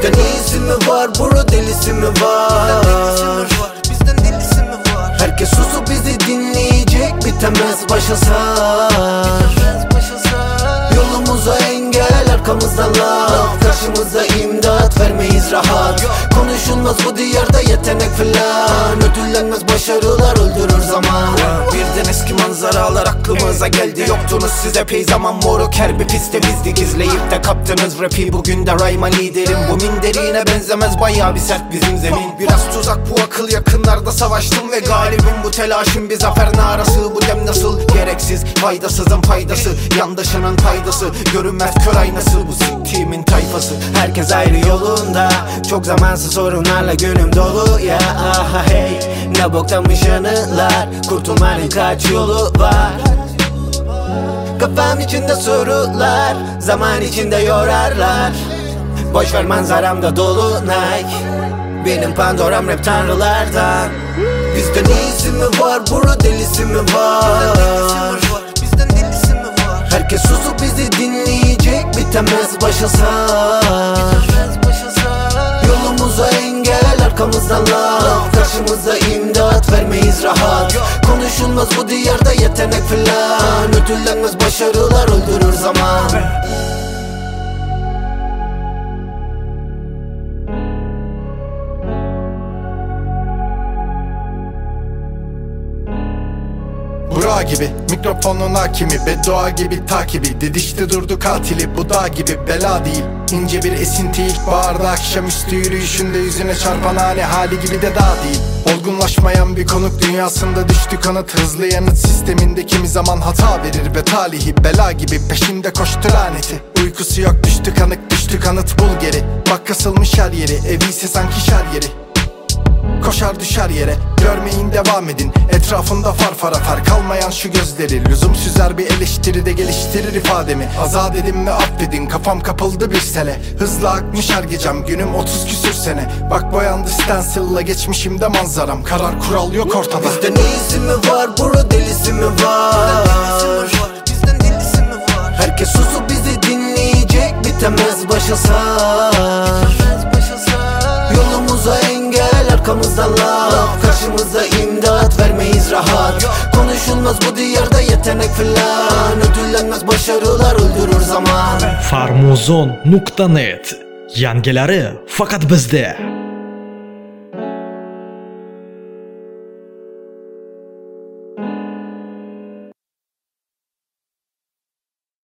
Bizden iyisi mi var bro, delisi mi var? Bizden delisi mi var? Herkes susup bizi dinleyecek, bitemez başa sar. Yolumuza engel, arkamızdan laf, karşımıza imdat, vermeyiz rahat. Konuşulmaz bu diyarda yetenek filan, ödüllenmez başarılar, öldürür zaman. Birden eski manzaralar aklımıza geldi. Yoktunuz siz epey zaman moruk, her bir piste bizdik. İzleyip de kaptınız rapi, bugün de rayma liderim. Bu minderine benzemez, bayağı bir sert bizim zemin. Biraz tuzak bu akıl, yakınlarda savaştım ve galibim. Bu telaşım bir zafer narası, bu dem nasıl gereksiz, faydasızın faydası, yandaşının faydası, görünmez kör aynası. Bu siktiğimin tayfası, herkes ayrı yolunda, çok zamansız sorunlarla günüm dolu ya. Aha hey, ne boktanmış anılar, kurtulmanın kaç yolu var. Kafam içinde sorular, zaman içinde yorarlar. Boşver manzaramda dolunay, benim Pandoram rap tanrılardan. Bizden iyisi mi var bro, delisi mi var? Bizden delisi mi var? Herkes susup bizi dinleyecek, bitemez başa sar. Yolumuza engel, arkamızdan laf, karşımıza imdat, vermeyiz rahat. Konuşulmaz bu diyarda yetenek filan, ödüllenmez başarılar, öldürür zaman. Burak gibi mikrofonun hakimi, beddua gibi takibi, didişti durdu katili, bu dağ gibi bela değil. İnce bir esinti ilkbaharda, akşamüstü yürüyüşünde yüzüne çarpan hane hali gibi de dağ değil. Olgunlaşmayan bir konuk dünyasında düştü kanıt, hızlı yanıt sisteminde kimi zaman hata verir ve talihi bela gibi peşinde koştu laneti. Uykusu yok, düştü kanık, düştü kanıt, bul geri. Bak kasılmış her yeri, evi ise sanki şer yeri. Koşar düşer yere, görmeyin devam edin. Etrafında farfar atar kalmayan şu gözleri. Lüzumsuz her bir eleştiri de geliştirir ifademi. Azat edin ve affedin, kafam kapıldı bir sele. Hızla akmış her gecem, günüm 30 küsür sene. Bak boyandı stencil'la geçmişimde manzaram. Karar kural yok ortada. Bizden iyisi mi var bro, delisi mi var? Bizden delisi mi var? Herkes susup bizi dinleyecek, bitemez başa sar. Yolumuza engel, arkamızdan laf, karşımıza imdat, vermeyiz rahat. Konuşulmaz bu diyarda yetenek filan, ödüllenmez başarılar, öldürür zaman. Farmuzon.net, yangilari faqat bizda.